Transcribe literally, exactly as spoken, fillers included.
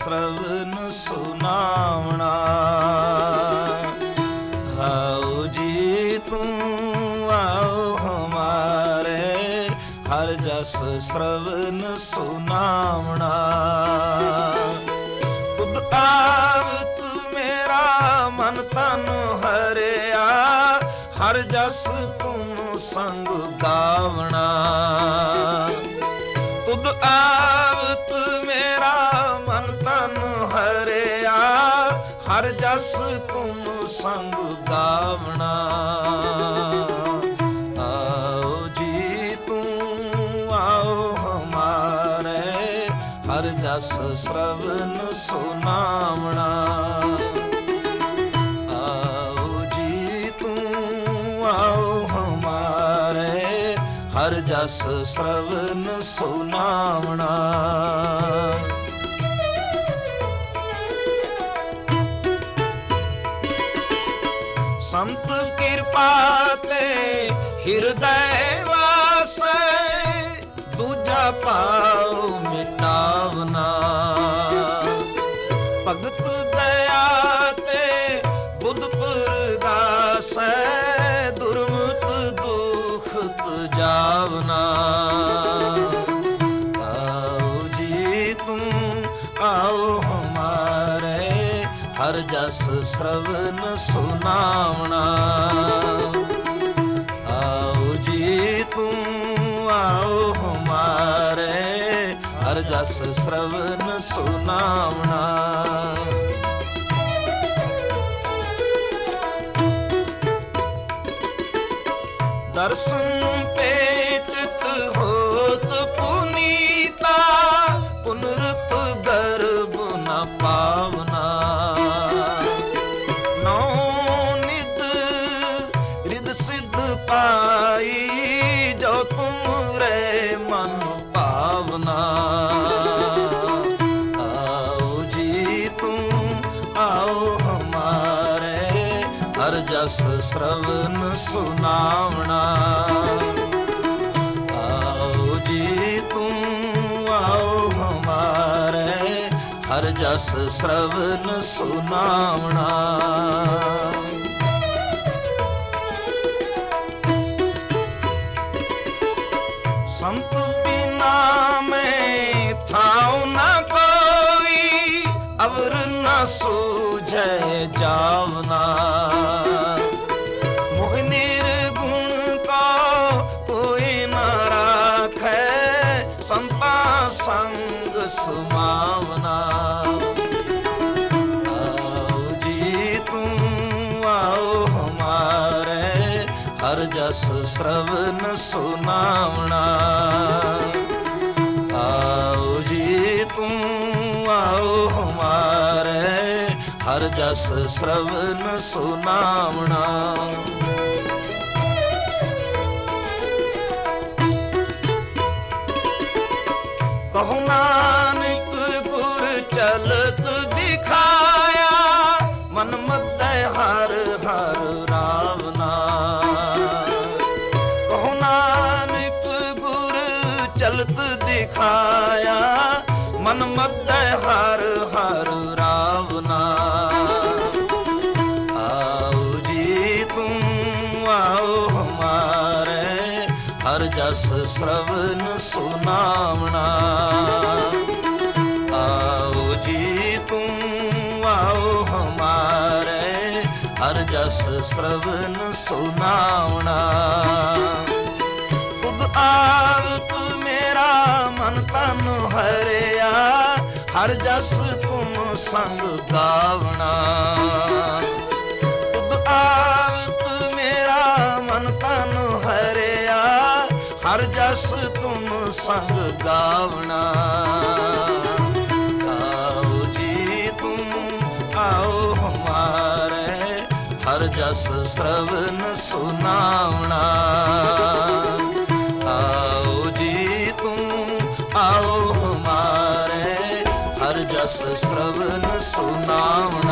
श्रवण सुनावना। आओ जी तुम आओ हमारे हर जस श्रवण सुनावना। तुद आवत मेरा मन तन हरिया हर जस तुम संग गावना। तुद आवत मेरा मन तन हरिया हर जस तुम संग गावना। आओ जी तुम आओ हमारे हर जस श्रवण सुनावना। आओ जी तुम आओ हमारे हर जस श्रवण सुनावना। संत कृपा ते हृदय वासे दूजा पाओ मिटावना। भगत दया ते बुध प्रगासै दुर्मत दुख जावना। आओ जी तुम आओ हमारे हर जस श्रवण सुनावना। आओ जी तुम आओ हमारे हर जस श्रवण सुनावना। दर्शन पेटत होत पुनीता पुनरुप गर्भ न पावना। नौ निद रिद सिद्ध पाई जो तुम रे मन पावना। आओ जी तुम आओ हमारे हर जस श्रवण सुनावना। आओ जी तुम आओ हमारे हर जस श्रवण सुनावना। संत बिना मैं थाऊ न कोई अवर न सूझे जावना। मोह निर्गुण को कोई न राखे संता संग सुमावना। आओ जी तुम आओ हमारे हर जस श्रवण सुनावना। आओ जी तुम आओ हमारे हर जस श्रवण सुनावना। कहु नानक गुर चलत दिखाया मन मध्य हर हर रावना। कहु नानक गुर चलत दिखाया मन मध्य हर हर रावना। आओ जी तुम आओ हमारे हर जस श्रवण सुनावना। आओ जी तुम आओ हमारे हर जस श्रवण सुनावना। तुद आवत मेरा मन तन हरिया हर जस तुम संग गावना। तुद आवत मेरा मन तन हरिया हर जस तुम संग गावना। आओ जी तुम आओ हमारे हर जस श्रवण सुनावना। आओ जी तुम आओ हमारे हर जस श्रवण सुनावना।